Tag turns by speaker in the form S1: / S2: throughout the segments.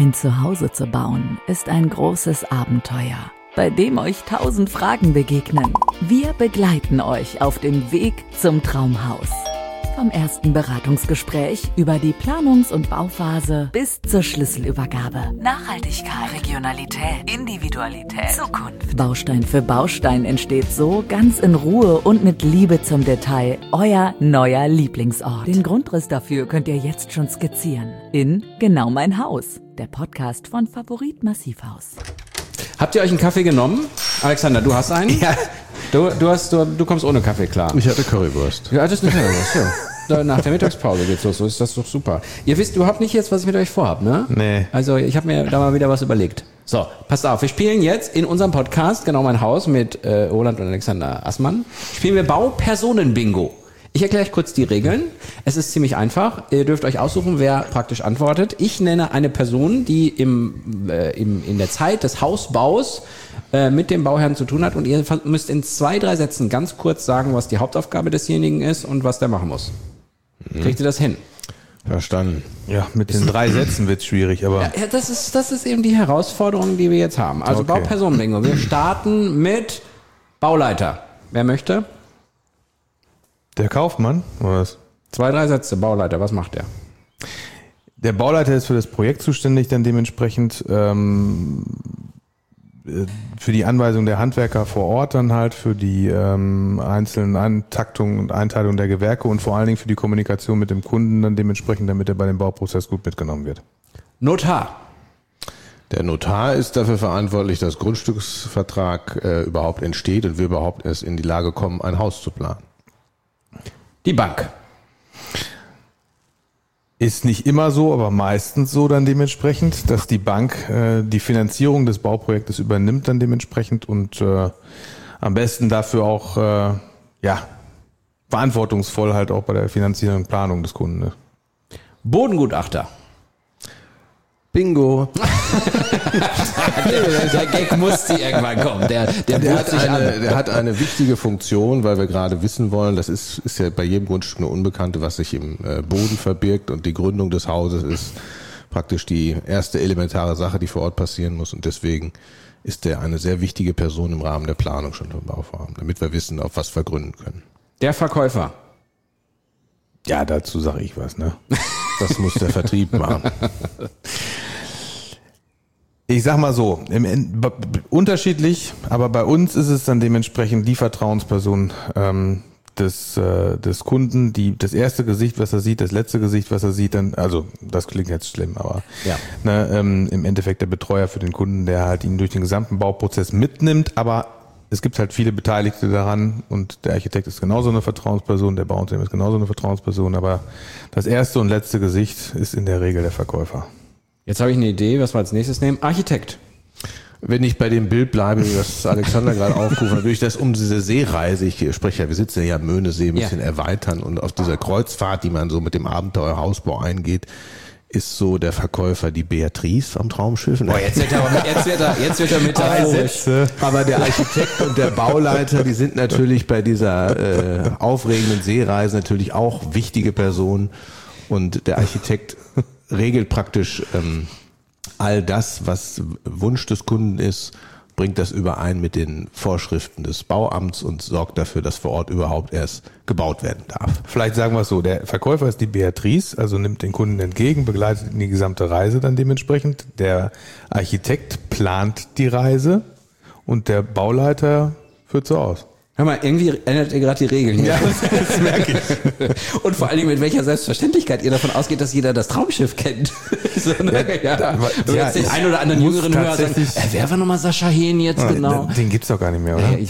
S1: Ein Zuhause zu bauen ist ein großes Abenteuer, bei dem euch 1000 Fragen begegnen. Wir begleiten euch auf dem Weg zum Traumhaus. Vom ersten Beratungsgespräch über die Planungs- und Bauphase bis zur Schlüsselübergabe. Nachhaltigkeit, Regionalität, Individualität, Zukunft. Baustein für Baustein entsteht so ganz in Ruhe und mit Liebe zum Detail euer neuer Lieblingsort. Den Grundriss dafür könnt ihr jetzt schon skizzieren in Genau mein Haus, der Podcast von Favorit Massivhaus.
S2: Habt ihr euch einen Kaffee genommen? Alexander, du hast einen?
S3: Ja.
S2: Du kommst ohne Kaffee klar.
S3: Ich hatte Currywurst.
S2: Ja, das ist eine Currywurst, ja. Nach der Mittagspause geht's los, so ist das doch super. Ihr wisst überhaupt nicht jetzt, was ich mit euch vorhab, ne?
S3: Nee.
S2: Also ich habe mir da mal wieder was überlegt. So, passt auf, wir spielen jetzt in unserem Podcast Genau mein Haus mit Roland und Alexander Assmann. Spielen wir Baupersonen-Bingo. Ich erkläre euch kurz die Regeln. Es ist ziemlich einfach. Ihr dürft euch aussuchen, wer praktisch antwortet. Ich nenne eine Person, die in der Zeit des Hausbaus mit dem Bauherrn zu tun hat, und ihr müsst in 2-3 Sätzen ganz kurz sagen, was die Hauptaufgabe desjenigen ist und was der machen muss. Kriegt ihr das hin?
S3: Verstanden.
S4: Ja, mit den 3 Sätzen wird's schwierig, aber...
S2: Ja, das ist eben die Herausforderung, die wir jetzt haben. Also
S4: Okay.
S2: Baupersonenbingo. Wir starten mit Bauleiter. Wer möchte?
S4: Der Kaufmann, oder was?
S2: 2-3 Sätze. Bauleiter, was macht der?
S4: Der Bauleiter ist für das Projekt zuständig, dann dementsprechend für die Anweisung der Handwerker vor Ort, dann halt für die einzelnen Eintaktungen und Einteilung der Gewerke und vor allen Dingen für die Kommunikation mit dem Kunden dann dementsprechend, damit er bei dem Bauprozess gut mitgenommen wird.
S2: Notar.
S3: Der Notar ist dafür verantwortlich, dass Grundstücksvertrag überhaupt entsteht und wir überhaupt erst in die Lage kommen, ein Haus zu planen.
S2: Die Bank.
S4: Ist nicht immer so, aber meistens so dann dementsprechend, dass die Bank die Finanzierung des Bauprojektes übernimmt dann dementsprechend und am besten dafür auch verantwortungsvoll halt auch bei der finanziellen Planung des Kunden. Ne?
S2: Bodengutachter.
S3: Bingo.
S2: Der Gag musste irgendwann kommen. Der
S3: hat eine wichtige Funktion, weil wir gerade wissen wollen, das ist ja bei jedem Grundstück eine Unbekannte, was sich im Boden verbirgt, und die Gründung des Hauses ist praktisch die erste elementare Sache, die vor Ort passieren muss, und deswegen ist der eine sehr wichtige Person im Rahmen der Planung schon vom Bauvorhaben, damit wir wissen, auf was wir gründen können.
S2: Der Verkäufer.
S4: Ja, dazu sage ich was, ne?
S3: Das muss der Vertrieb machen.
S4: Ich sag mal so, unterschiedlich, aber bei uns ist es dann dementsprechend die Vertrauensperson des Kunden, das erste Gesicht, was er sieht, das letzte Gesicht, was er sieht, dann, also das klingt jetzt schlimm, aber
S2: Ja.
S4: im Endeffekt der Betreuer für den Kunden, der halt ihn durch den gesamten Bauprozess mitnimmt, aber es gibt halt viele Beteiligte daran, und der Architekt ist genauso eine Vertrauensperson, der Bauunternehmer ist genauso eine Vertrauensperson, aber das erste und letzte Gesicht ist in der Regel der Verkäufer.
S2: Jetzt habe ich eine Idee, was wir als nächstes nehmen. Architekt.
S3: Wenn ich bei dem Bild bleibe, was Alexander gerade aufgerufen hat, würde ich das um diese Seereise, ich spreche ja, wir sitzen ja am Möhnesee, ein bisschen erweitern, und auf dieser Kreuzfahrt, die man so mit dem Abenteuerhausbau eingeht, ist so der Verkäufer die Beatrice am Traumschiff.
S2: Boah, jetzt wird er metaphorisch.
S3: Aber der Architekt und der Bauleiter, die sind natürlich bei dieser aufregenden Seereise natürlich auch wichtige Personen, und der Architekt regelt praktisch all das, was Wunsch des Kunden ist, bringt das überein mit den Vorschriften des Bauamts und sorgt dafür, dass vor Ort überhaupt erst gebaut werden darf.
S4: Vielleicht sagen wir es so, der Verkäufer ist die Beatrice, also nimmt den Kunden entgegen, begleitet ihn die gesamte Reise dann dementsprechend. Der Architekt plant die Reise und der Bauleiter führt so aus.
S2: Hör mal, irgendwie ändert ihr gerade die Regeln hier.
S4: Ja, das merke ich.
S2: Und vor allen Dingen, mit welcher Selbstverständlichkeit ihr davon ausgeht, dass jeder das Traumschiff kennt. So, ne? Du jetzt den einen oder anderen jüngeren Hörer sagen, wer war nochmal Sascha Hehn jetzt genau?
S4: Den gibt's doch gar nicht mehr, oder?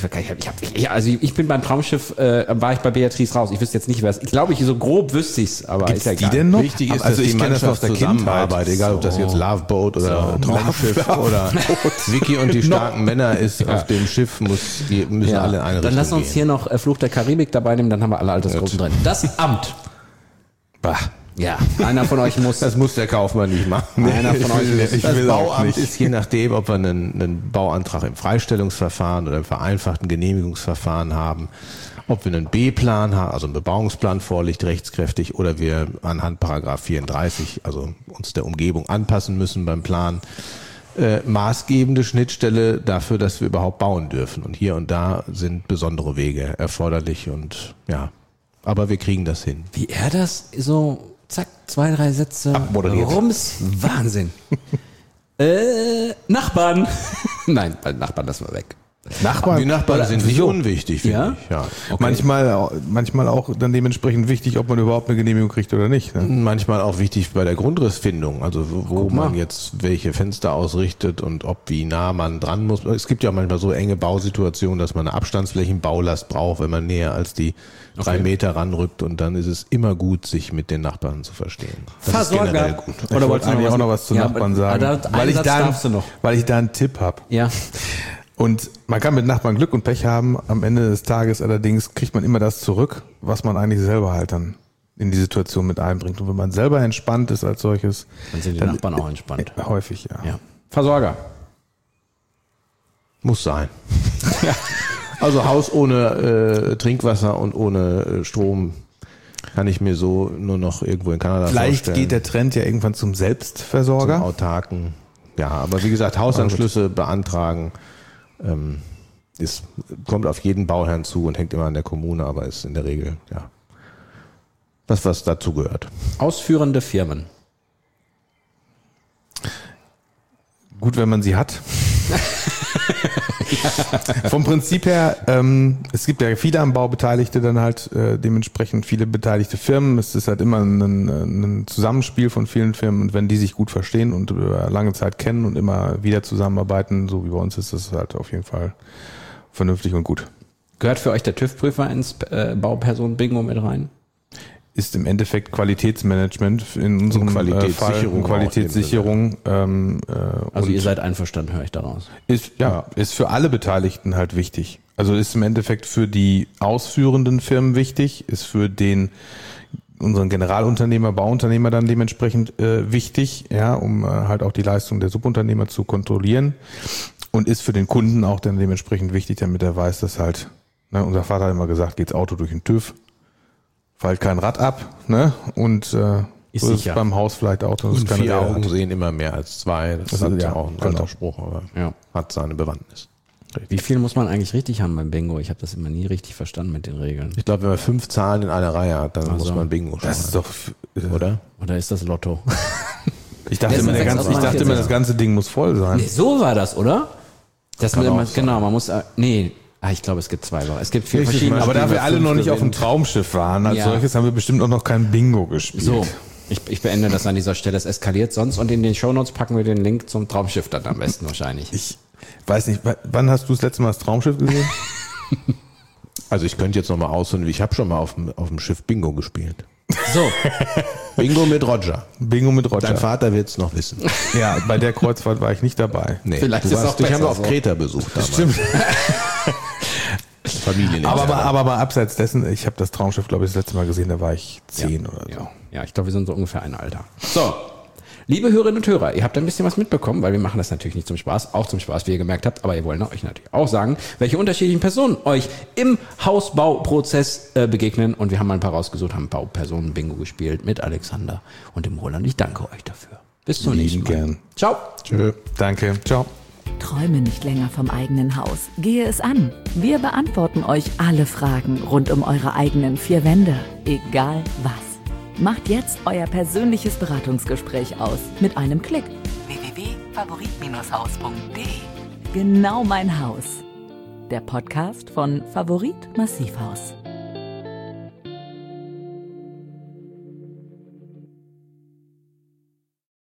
S2: Ich bin beim Traumschiff, war ich bei Beatrice raus. Ich wüsste jetzt nicht, wer es. Ich glaube, so grob wüsste ich's, aber
S4: Gibt's
S2: ist ja
S4: die
S2: egal.
S4: denn noch?
S3: Wichtig ist,
S4: also
S3: dass die
S4: ich kenne das aus
S3: Mannschaft
S4: der
S3: zusammenarbeitet,
S4: Kindheit.
S3: egal ob das jetzt Loveboat oder Traumschiff oder Vicky und die starken Männer ist, auf dem Schiff müssen alle in eine Richtung
S2: Dann lass uns
S3: gehen.
S2: hier noch Fluch der Karibik dabei nehmen, dann haben wir alle Altersgruppen drin. Das Amt.
S4: Bah.
S2: Ja, einer von euch muss.
S3: Das muss der Kaufmann nicht machen.
S2: Einer von euch muss.
S4: Ich
S3: Das
S4: will auch
S3: Bauamt
S4: nicht.
S3: ist je nachdem, ob wir einen Bauantrag im Freistellungsverfahren oder im vereinfachten Genehmigungsverfahren haben. ob wir einen B-Plan haben, also einen Bebauungsplan vorliegt, rechtskräftig, oder wir anhand Paragraph 34, also uns der Umgebung anpassen müssen beim Plan. Maßgebende Schnittstelle dafür, dass wir überhaupt bauen dürfen. Und hier und da sind besondere Wege erforderlich und ja, aber wir kriegen das hin.
S2: Wie er das so, zack, 2, 3 Sätze
S4: abmoderiert.
S2: Rums, Wahnsinn. Nachbarn. Nein, bei Nachbarn lassen wir weg.
S3: Die Nachbarn sind nicht unwichtig, finde ich. Ja.
S4: Okay. Manchmal auch dann dementsprechend wichtig, ob man überhaupt eine Genehmigung kriegt oder nicht. Ne?
S3: Manchmal auch wichtig bei der Grundrissfindung, also wo man jetzt welche Fenster ausrichtet und ob wie nah man dran muss. Es gibt ja manchmal so enge Bausituationen, dass man eine Abstandsflächenbaulast braucht, wenn man näher als die 3 Meter ranrückt, und dann ist es immer gut, sich mit den Nachbarn zu verstehen. Das ist generell gut.
S4: Oder wolltest du eigentlich auch noch was zu Nachbarn sagen? Weil ich da einen Tipp habe.
S2: Ja.
S4: Und man kann mit Nachbarn Glück und Pech haben. Am Ende des Tages allerdings kriegt man immer das zurück, was man eigentlich selber halt dann in die Situation mit einbringt. Und wenn man selber entspannt ist als solches,
S2: dann sind die Nachbarn auch entspannt.
S4: Häufig, ja.
S2: Versorger.
S3: Muss sein. Also Haus ohne Trinkwasser und ohne Strom kann ich mir so nur noch irgendwo in Kanada
S4: Vielleicht
S3: vorstellen.
S4: geht der Trend ja irgendwann zum Selbstversorger.
S3: Zum Autarken. Ja, aber wie gesagt, Hausanschlüsse beantragen kommt auf jeden Bauherrn zu und hängt immer an der Kommune, aber ist in der Regel ja was dazu gehört.
S2: Ausführende Firmen.
S4: Gut, wenn man sie hat. Vom Prinzip her, es gibt ja viele am Bau Beteiligte, dann halt dementsprechend viele beteiligte Firmen. Es ist halt immer ein Zusammenspiel von vielen Firmen, und wenn die sich gut verstehen und über lange Zeit kennen und immer wieder zusammenarbeiten, so wie bei uns, ist das halt auf jeden Fall vernünftig und gut.
S2: Gehört für euch der TÜV-Prüfer ins Baupersonen-Bingo mit rein?
S4: Ist im Endeffekt Qualitätsmanagement in unserem Fall und Qualitätssicherung.
S2: Also ihr seid einverstanden, höre ich daraus.
S4: Ist für alle Beteiligten halt wichtig. Also ist im Endeffekt für die ausführenden Firmen wichtig, ist für unseren Generalunternehmer, Bauunternehmer dann dementsprechend wichtig, ja, um halt auch die Leistung der Subunternehmer zu kontrollieren, und ist für den Kunden auch dann dementsprechend wichtig, damit er weiß, dass halt, ne, unser Vater hat immer gesagt, geht's Auto durch den TÜV, fällt kein Rad ab, ne? Und so ist es beim Haus vielleicht auch.
S3: Und 4 Augen sehen immer mehr als 2. Das ist ja auch ein alter Spruch, aber hat seine Bewandtnis.
S2: Wie viel muss man eigentlich richtig haben beim Bingo? Ich habe das immer nie richtig verstanden mit den Regeln.
S3: Ich glaube, wenn man 5 Zahlen in einer Reihe hat, dann muss man Bingo spielen.
S4: Das ist doch,
S3: oder?
S2: Oder ist das Lotto?
S4: Ich dachte immer, das ganze Ding muss voll sein.
S2: Nee, so war das, oder? Das man muss, ich glaube, es gibt 2. Es gibt 4 verschiedene.
S4: Aber da wir alle noch nicht auf dem Traumschiff waren, als solches haben wir bestimmt auch noch kein Bingo gespielt.
S2: So, ich beende das an dieser Stelle. Es eskaliert sonst, und in den Shownotes packen wir den Link zum Traumschiff dann am besten wahrscheinlich.
S4: Ich weiß nicht, wann hast du das letzte Mal das Traumschiff gesehen?
S3: Also ich könnte jetzt nochmal ausholen, ich habe schon mal auf dem Schiff Bingo gespielt.
S2: So.
S3: Bingo mit Roger.
S4: Bingo mit Roger.
S3: Dein Vater wird es noch wissen.
S4: Ja, bei der Kreuzfahrt war ich nicht dabei.
S3: Nee,
S2: vielleicht ist es auch
S3: dich haben wir
S2: besser
S3: auf Kreta besucht damals. Stimmt. Familien.
S4: Aber mal abseits dessen, ich habe das Traumschiff, glaube ich, das letzte Mal gesehen, da war ich 10 oder so.
S2: Ja, ich glaube, wir sind so ungefähr ein Alter. So, liebe Hörerinnen und Hörer, ihr habt ein bisschen was mitbekommen, weil wir machen das natürlich nicht zum Spaß, auch zum Spaß, wie ihr gemerkt habt, aber wir wollen euch natürlich auch sagen, welche unterschiedlichen Personen euch im Hausbauprozess begegnen, und wir haben mal ein paar rausgesucht, haben Baupersonen-Bingo gespielt mit Alexander und dem Roland. Ich danke euch dafür. Bis zum nächsten Mal.
S4: Gern.
S2: Ciao.
S4: Tschö. Danke. Ciao.
S1: Träume nicht länger vom eigenen Haus. Gehe es an. Wir beantworten euch alle Fragen rund um eure eigenen 4 Wände. Egal was. Macht jetzt euer persönliches Beratungsgespräch aus mit einem Klick. www.favorit-haus.de. Genau mein Haus. Der Podcast von Favorit Massivhaus.